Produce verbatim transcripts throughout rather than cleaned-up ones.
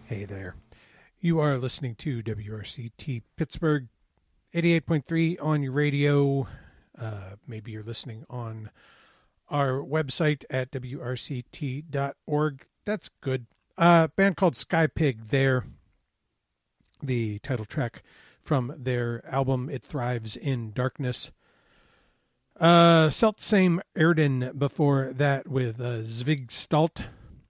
Hey there. You are listening to W R C T Pittsburgh, eighty-eight point three on your radio. Uh, maybe you're listening on our website at W R C T dot org. That's good. Uh, band called Sky Pig there. The title track from their album It Thrives in Darkness. Uh, Seltsame Erden before that with uh, Zvig Stalt.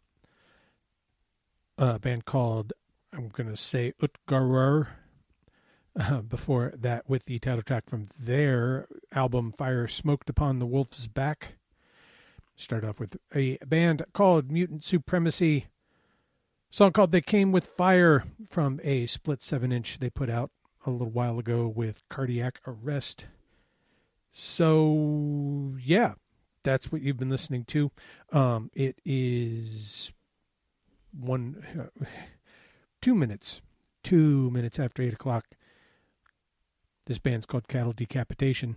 A band called, I'm going to say, Utgarer. Uh, before that with the title track from their album Fire Smoked Upon the Wolf's Back. Start off with a band called Mutant Supremacy. Song called They Came With Fire from a split seven inch they put out a little while ago with Cardiac Arrest. So, yeah, that's what you've been listening to. Um, it is one, uh, two minutes, two minutes after eight o'clock. This band's called Cattle Decapitation.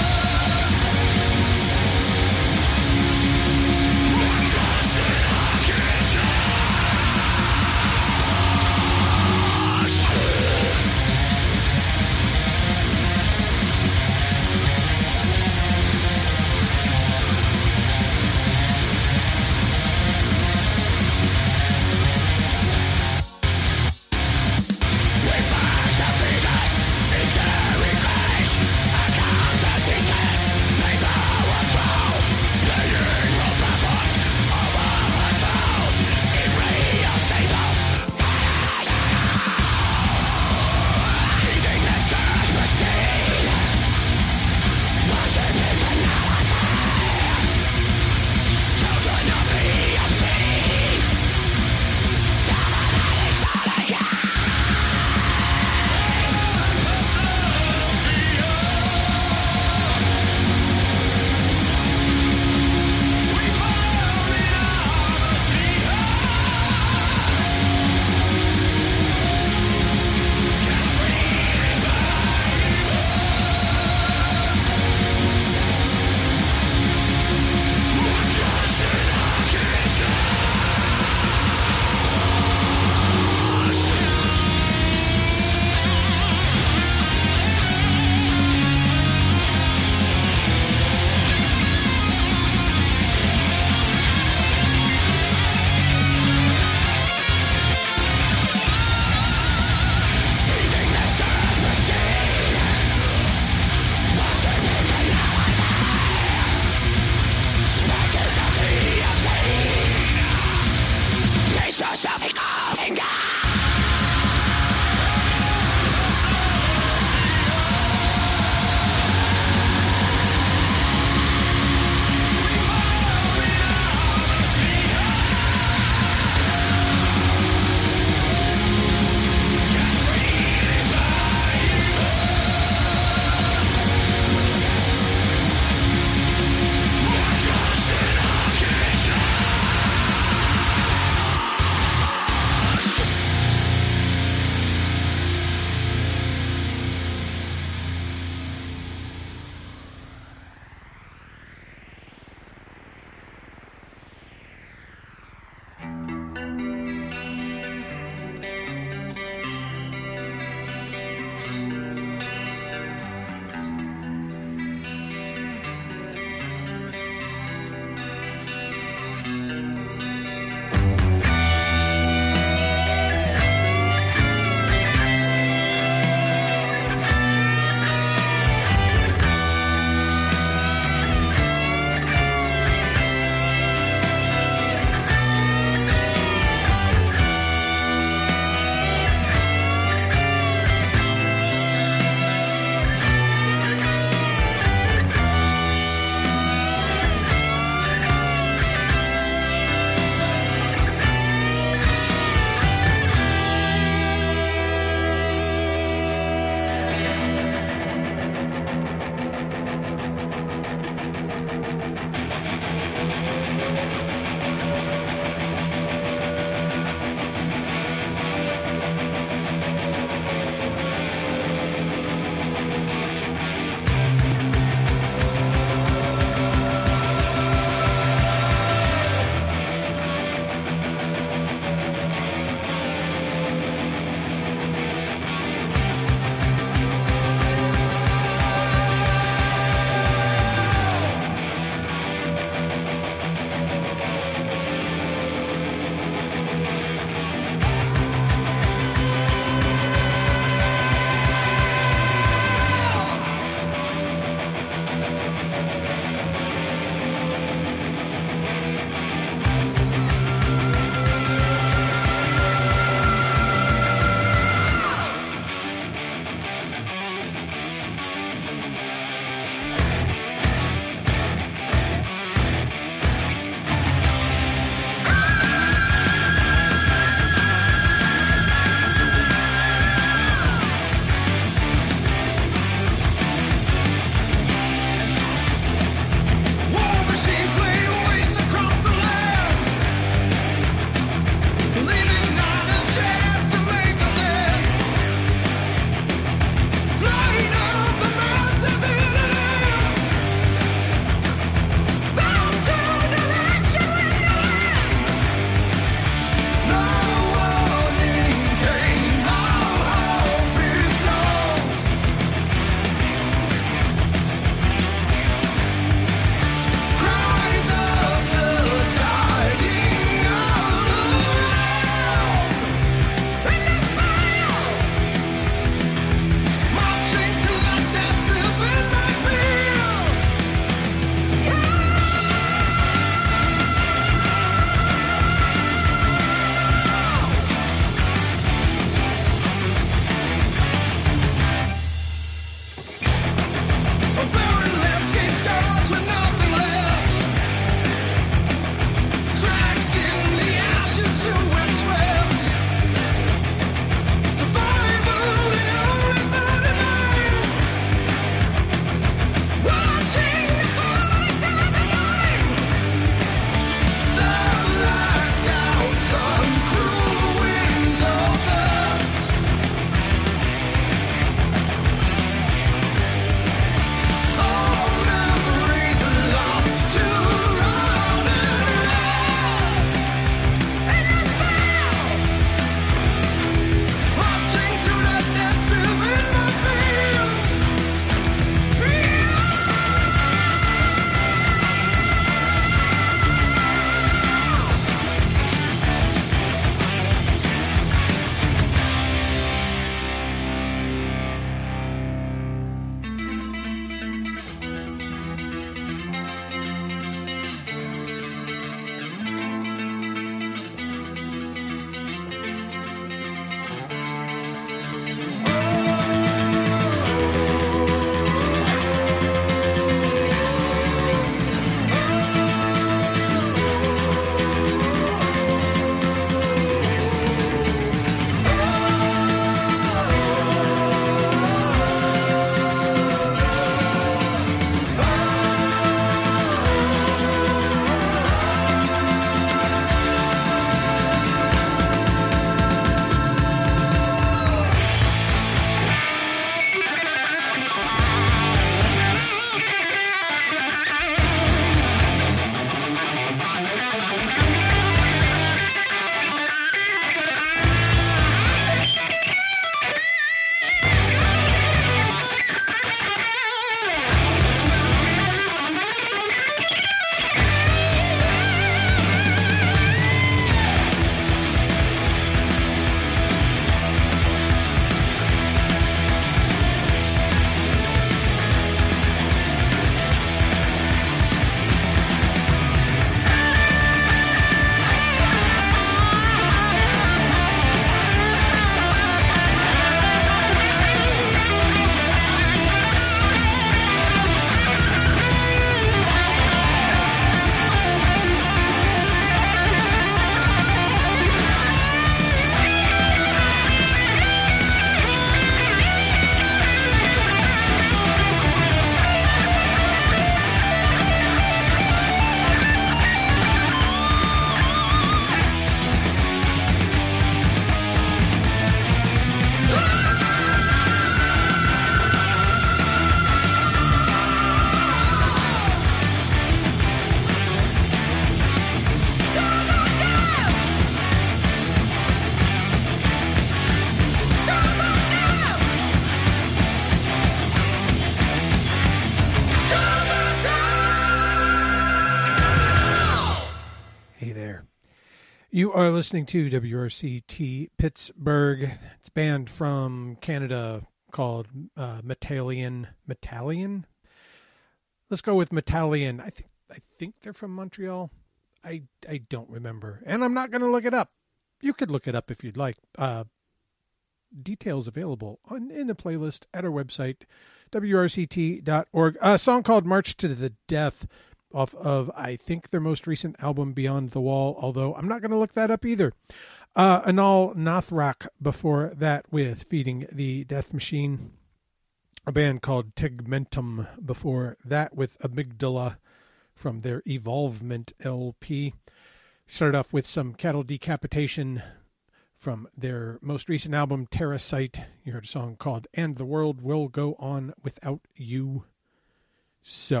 You are listening to W R C T Pittsburgh. It's a band from Canada called uh, Metallian. Metallian? Let's go with Metallian. I think I think they're from Montreal. I, I don't remember. And I'm not going to look it up. You could look it up if you'd like. Uh, details available on in the playlist at our website, W R C T dot org. A song called March to the Death, off of, I think, their most recent album, Beyond the Wall, although I'm not going to look that up either. Uh, Anal Nathrak before that with Feeding the Death Machine. A band called Tegmentum before that with Amygdala from their Evolvement L P. Started off with some Cattle Decapitation from their most recent album, Terrasite. You heard a song called And the World Will Go On Without You. So,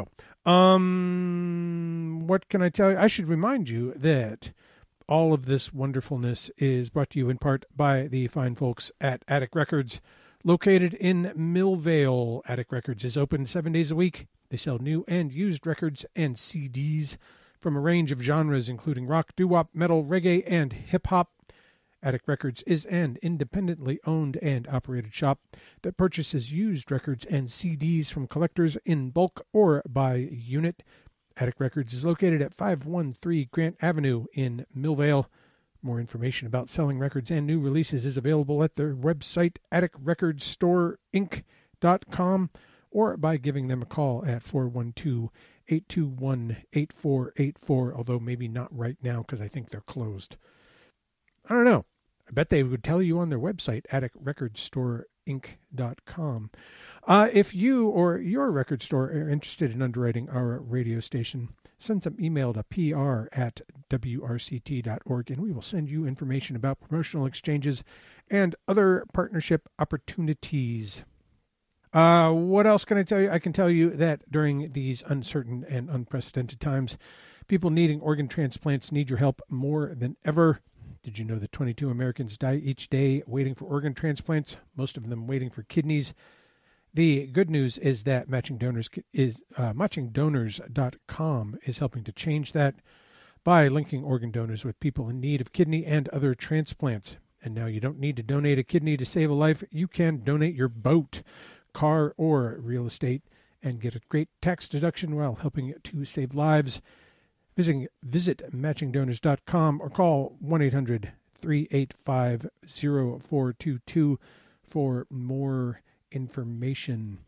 um, what can I tell you? I should remind you that all of this wonderfulness is brought to you in part by the fine folks at Attic Records, located in Millvale. Attic Records is open seven days a week. They sell new and used records and C Ds from a range of genres, including rock, doo-wop, metal, reggae, and hip-hop. Attic Records is an independently owned and operated shop that purchases used records and C Ds from collectors in bulk or by unit. Attic Records is located at five one three Grant Avenue in Millvale. More information about selling records and new releases is available at their website, attic records store inc dot com, or by giving them a call at four one two, eight two one, eight four eight four, although maybe not right now because I think they're closed. I don't know. I bet they would tell you on their website, attic records store inc dot com. Uh, if you or your record store are interested in underwriting our radio station, send some email to P R at W R C T dot org, and we will send you information about promotional exchanges and other partnership opportunities. Uh, what else can I tell you? I can tell you that during these uncertain and unprecedented times, people needing organ transplants need your help more than ever. Did you know that twenty-two Americans die each day waiting for organ transplants, most of them waiting for kidneys? The good news is that Matching Donors is uh, matching donors dot com is helping to change that by linking organ donors with people in need of kidney and other transplants. And now you don't need to donate a kidney to save a life. You can donate your boat, car, or real estate and get a great tax deduction while helping to save lives. Visit, visit matching donors dot com or call one eight hundred, three eight five, zero four two two for more information.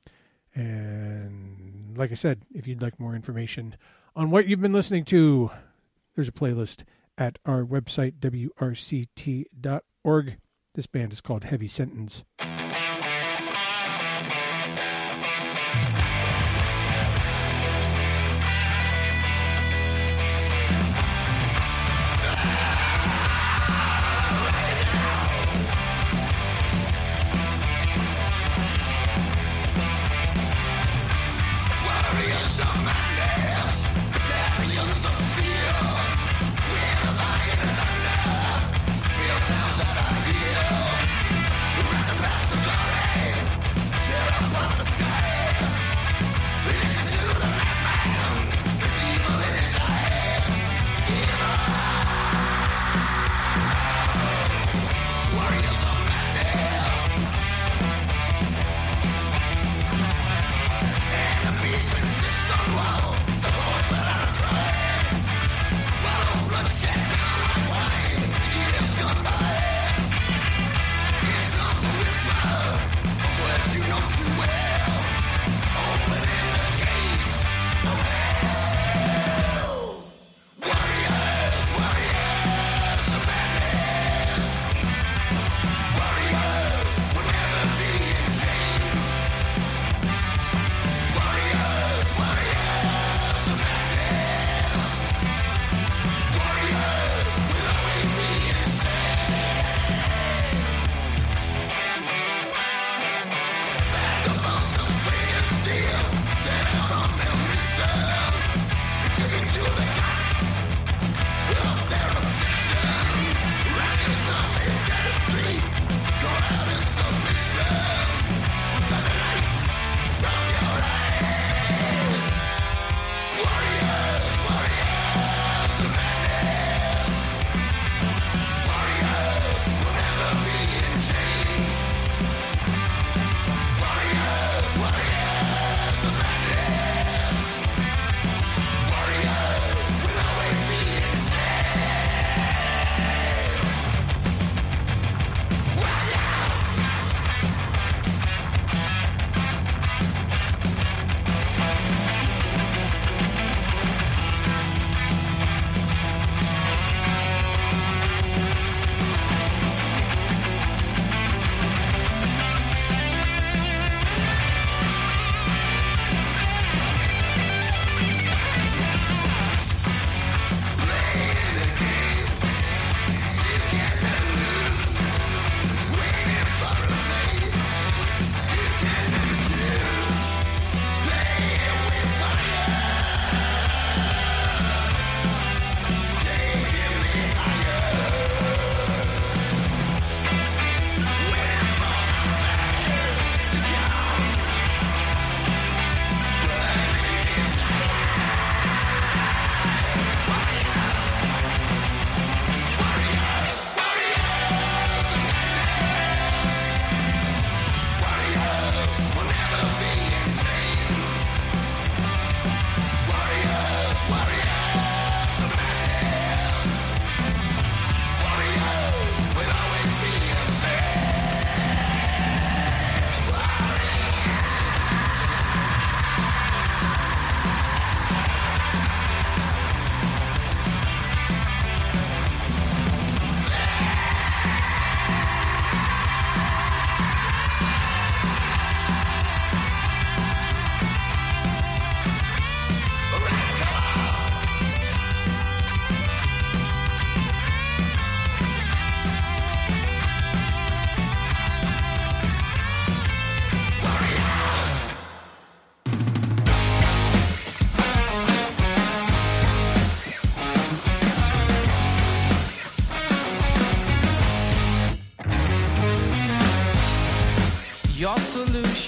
And like I said, if you'd like more information on what you've been listening to, there's a playlist at our website, W R C T dot org. This band is called Heavy Sentence. Back to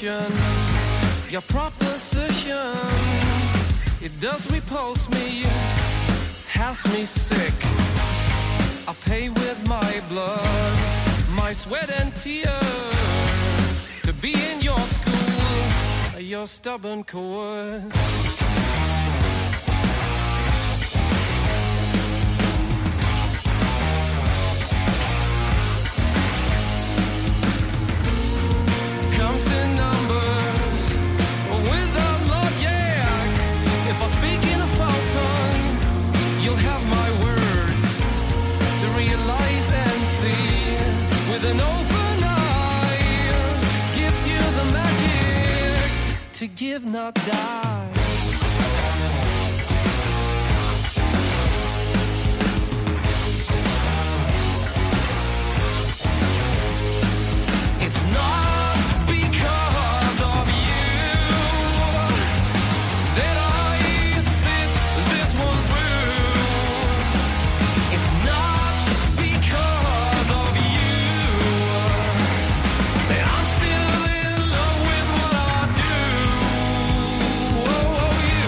position, your proposition, it does repulse me, has me sick. I pay with my blood, my sweat and tears, to be in your school, your stubborn course. Comes in numbers, without Lord, yeah. If I speak in a foul tongue, you'll have my words to realize and see. With an open eye, gives you the magic to give, not die. It's not because of you that I sit this one through. It's not because of you that I'm still in love with what I do. Oh, you.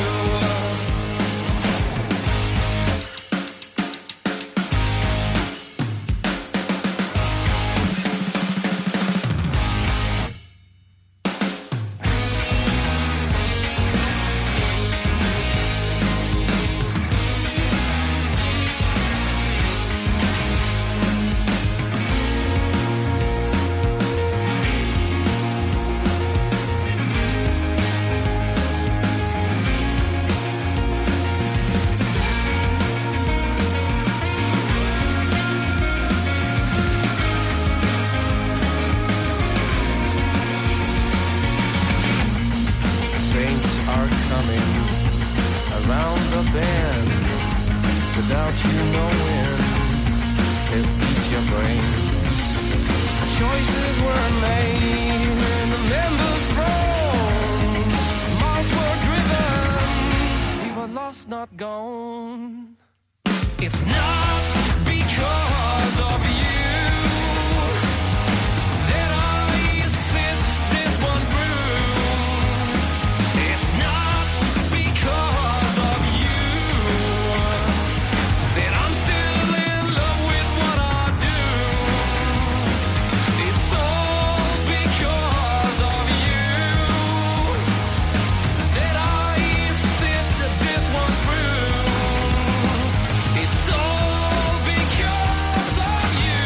Saints are coming around the bend without you knowing. They'll eat your brain. Choices were made and the members thrown. Miles were driven. We were lost, not gone. It's not because of you that I sit this one through. It's not because of you that I'm still in love with what I do. It's all because of you that I sit this one through. It's all because of you.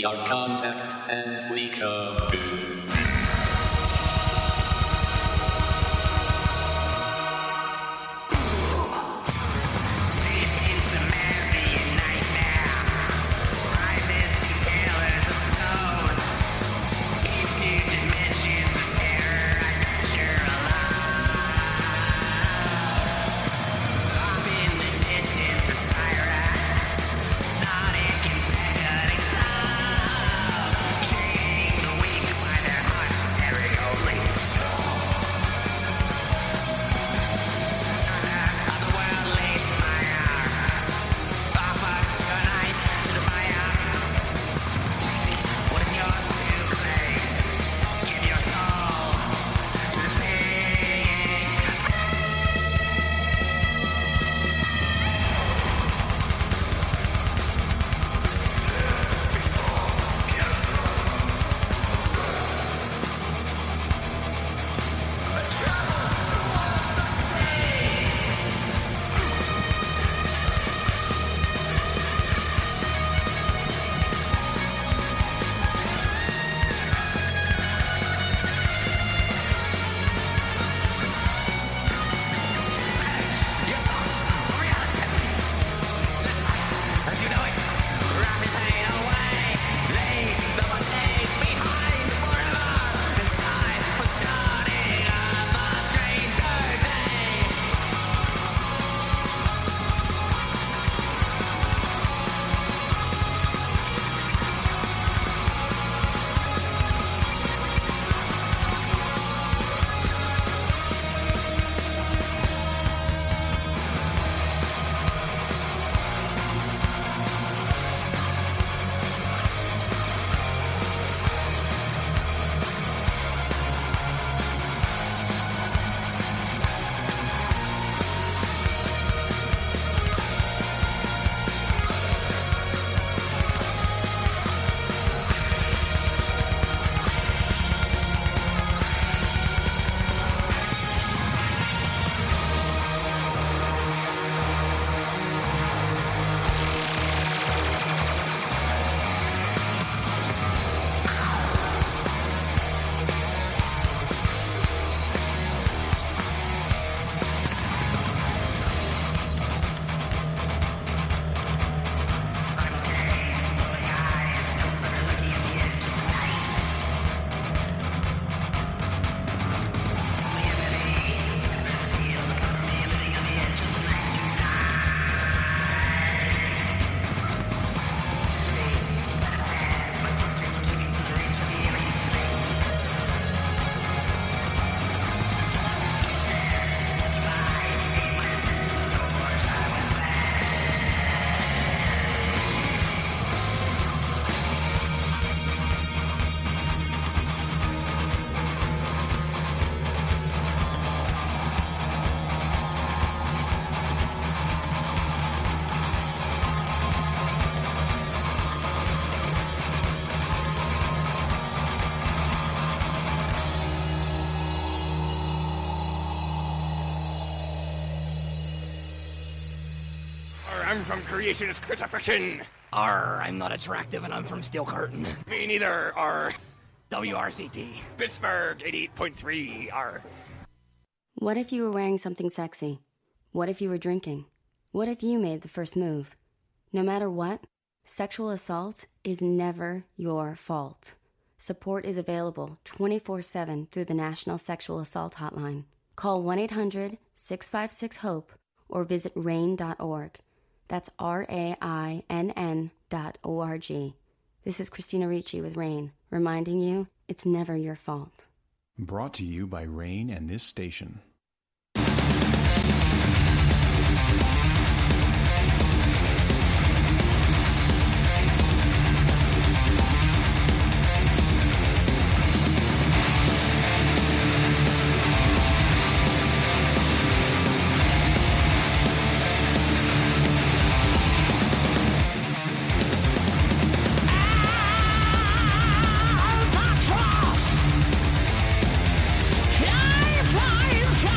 We are Contact and we come. I'm from Creationist Crucifixion. Arr, I'm not attractive and I'm from Steel Curtain. Me neither. R. W R C T. Pittsburgh eighty-eight point three. R. What if you were wearing something sexy? What if you were drinking? What if you made the first move? No matter what, sexual assault is never your fault. Support is available twenty-four seven through the National Sexual Assault Hotline. Call one eight hundred six five six HOPE or visit rain dot org. That's R A I N N dot O R G. This is Christina Ricci with RAIN, reminding you it's never your fault. Brought to you by RAIN and this station. Fly, fly, fly.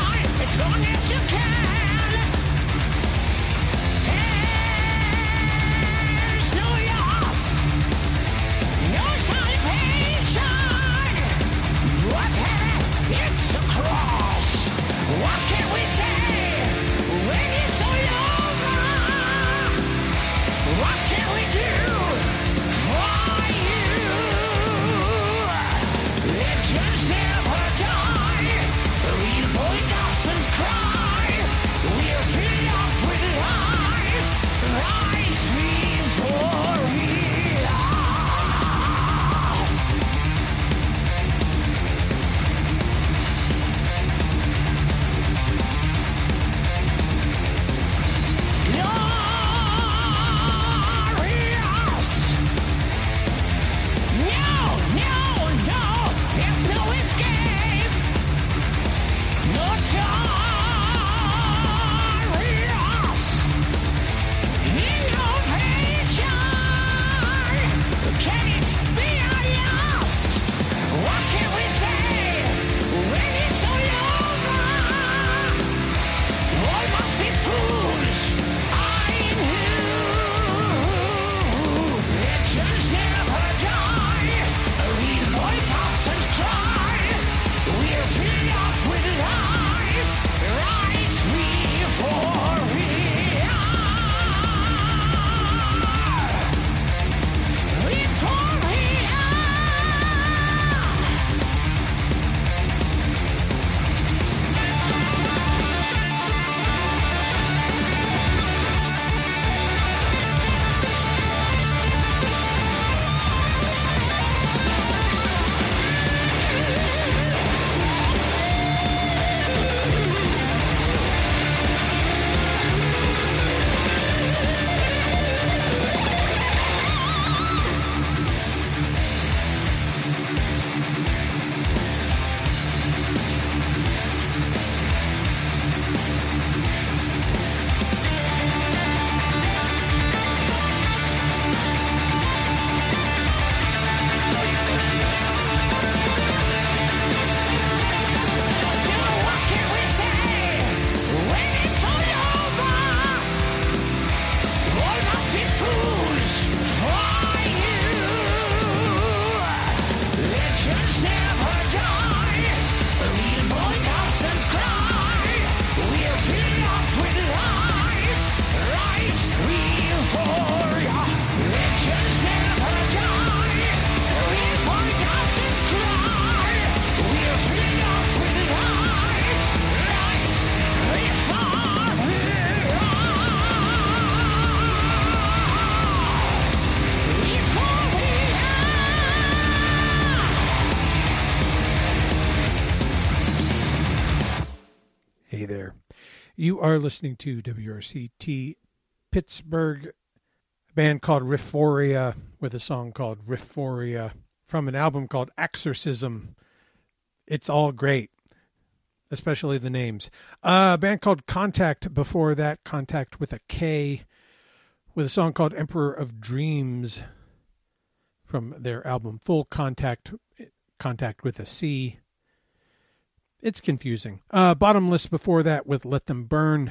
Hey there. You are listening to W R C T Pittsburgh, a band called Rifforia with a song called Rifforia from an album called Exorcism. It's all great, especially the names. Uh, a band called Contact before that, Contact with a K, with a song called Emperor of Dreams from their album Full Contact, Contact with a C. It's confusing. Uh, Bottomless before that with Let Them Burn.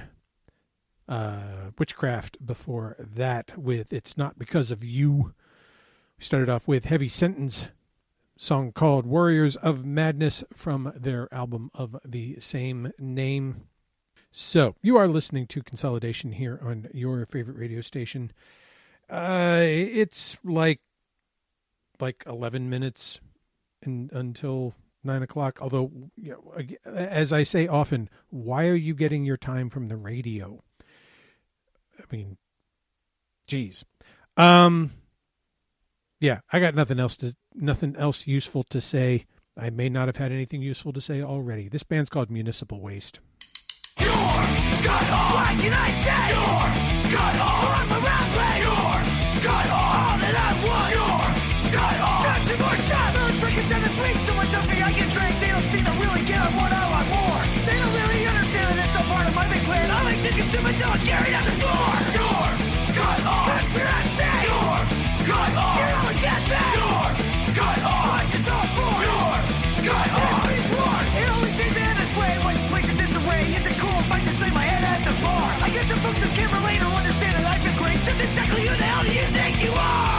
Uh, Witchcraft before that with It's Not Because of You. We started off with Heavy Sentence, song called Warriors of Madness from their album of the same name. So, you are listening to Consolidation here on your favorite radio station. Uh, it's like like eleven minutes in, until nine o'clock. Although, you know, as I say often, why are you getting your time from the radio? I mean, geez. Um, yeah, I got nothing else to nothing else useful to say. I may not have had anything useful to say already. This band's called Municipal Waste. You're cut off. What can I say? You're cut off. I'm around place. You're cut off. All that I want. You're cut off. Touch some more shots. Really breaking down this week. Someone tells me I get drank. They don't seem to really get on what I want more. They don't really understand that it's a part of my big plan. I like to consume until I carry out the door. You're cut off. That's what I say. You're cut off. You're all against me. You're cut off. What's this all for? You're cut off. It means war. It always seems to end this way. What's this place in disarray? Is it cool if I just lay my head at the bar? I guess some folks just can't relate or understand that I've been great. Just exactly who the hell do you think you are?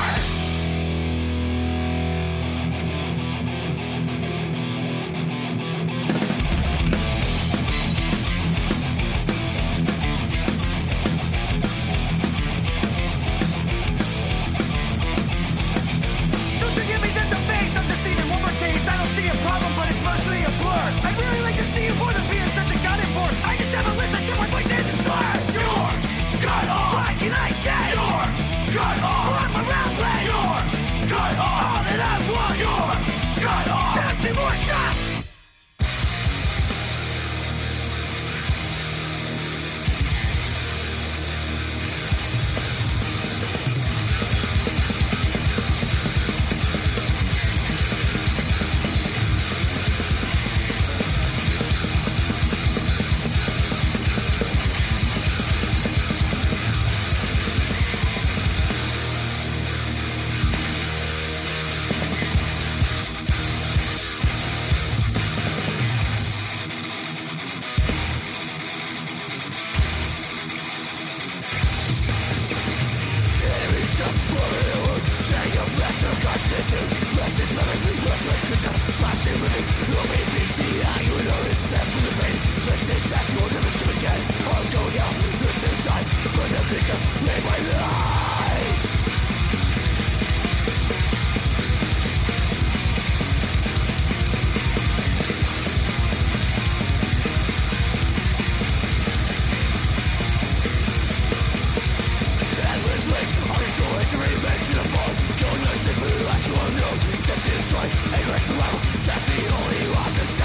Killing the people who actually know. Set this joint, a race survival. That's the only one to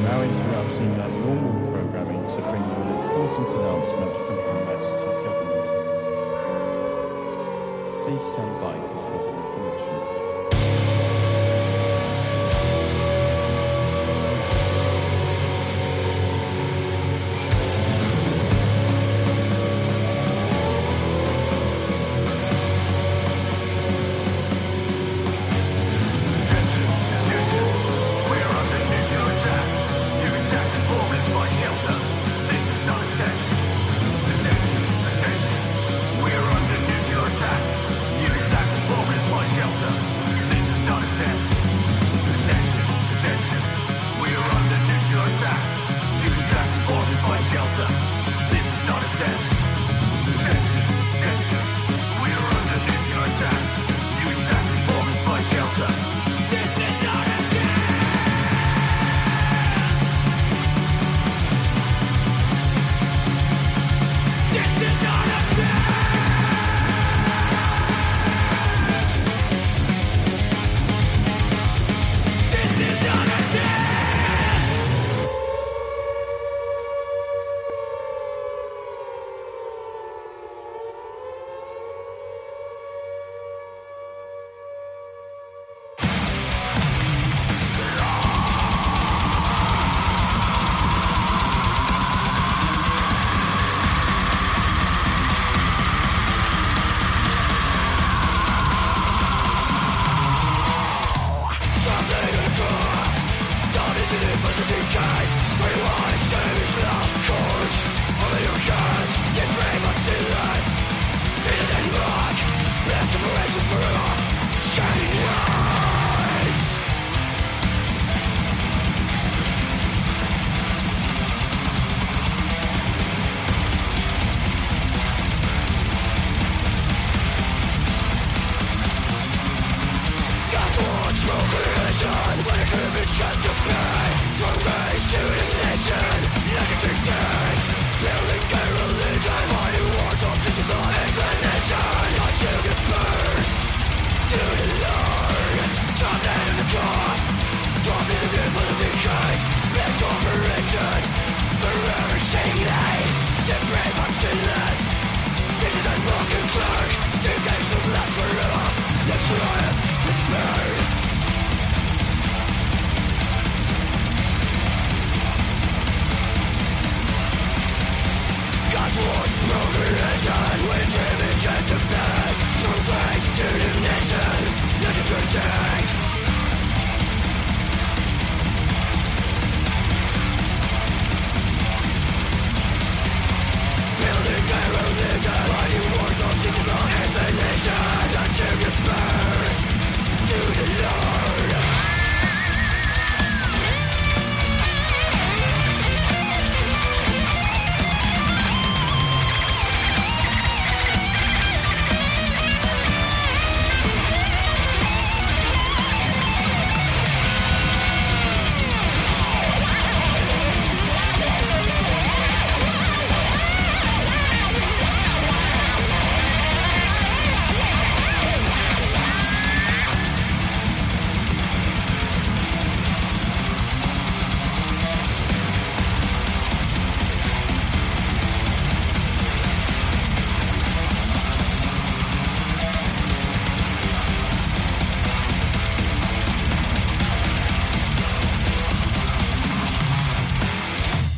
now interrupting our normal programming to bring you an important announcement from Her Majesty's Government. Please stand by for further information.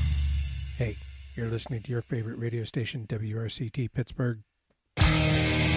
Listening to your favorite radio station, W R C T Pittsburgh.